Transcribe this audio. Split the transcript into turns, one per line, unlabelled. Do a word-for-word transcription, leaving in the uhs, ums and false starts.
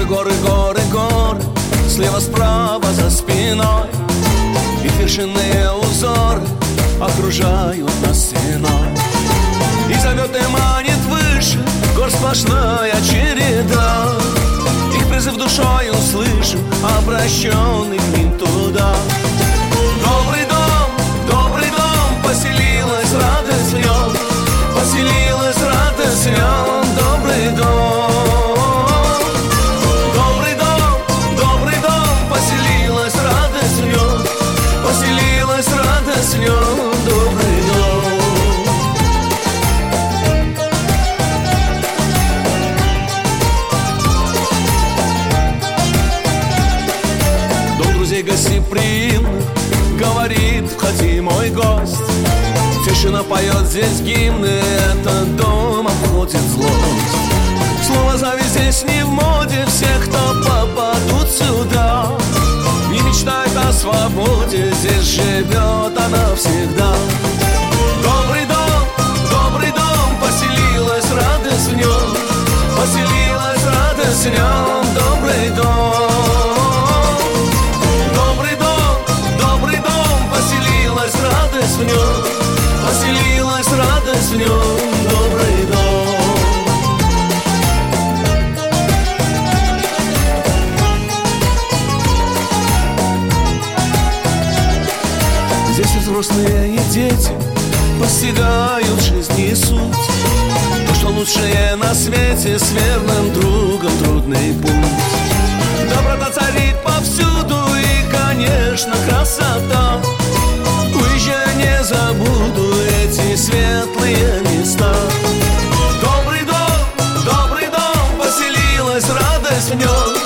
горы, горы, горы, слева-справа за спиной, их вершинные узоры окружают нас стеной. И зовет и манит выше гор сплошная череда. Их призыв душой услышу, обращенный к ним туда. Добрый дом, добрый дом, поселилась радость в нем, поселилась радость в нем, добрый дом. Добрый дом, добрый дом, поселилась радость в нем, поселилась радость в нем, добрый дом. Гостеприимно говорит: входи, мой гость. Тишина поет здесь гимны, этот дом обходит злость. Слово зависть здесь не в моде, все, кто попадут сюда, не мечтает о свободе, здесь живет она всегда. Добрый дом, добрый дом, поселилась радость в нем, поселилась радость в нем, добрый дом. В нем поселилась радость, в нем добрый дом. Здесь и взрослые, и дети постигают жизнь и суть, то, что лучшее на свете, с верным другом трудный путь. Доброта царит повсюду и, конечно, красота. Уезжая, не забуду эти светлые места. Добрый дом, добрый дом, поселилась радость в нем,